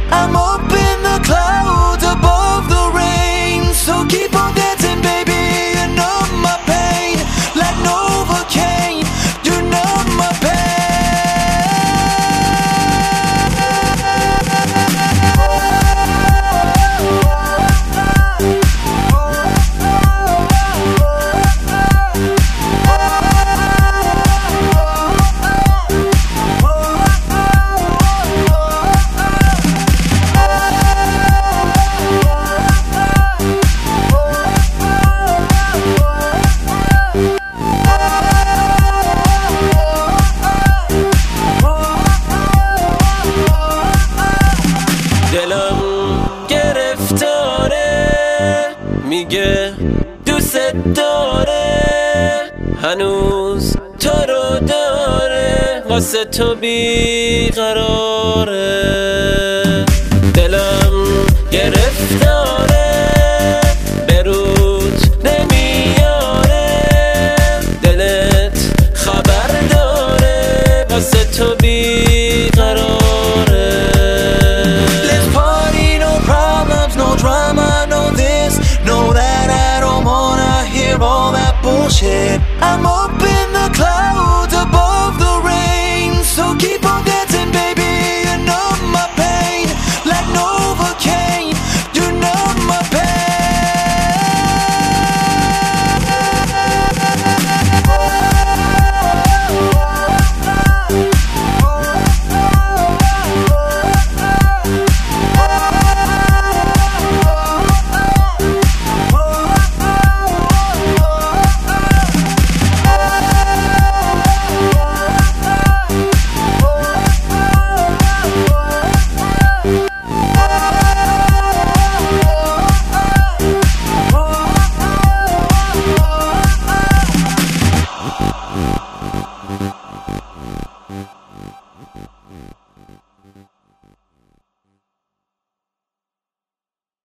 I'm up in the clouds above the rain. So keep on dancing, baby, and numb my pain. Like Novocaine, you numb my دلم گرفتاره، میگه دوست داره، هنوز تو رو داره، واسه تو بیقراره. دلم گرفتاره، به رود نمیاره، دلت خبر داره، واسه تو بیقراره. No drama, no this, know that I don't wanna hear all that bullshit. I'm up in the clouds above the rain. So keep on dancing, baby, and numb my pain. Like Novocaine, you numb my pain.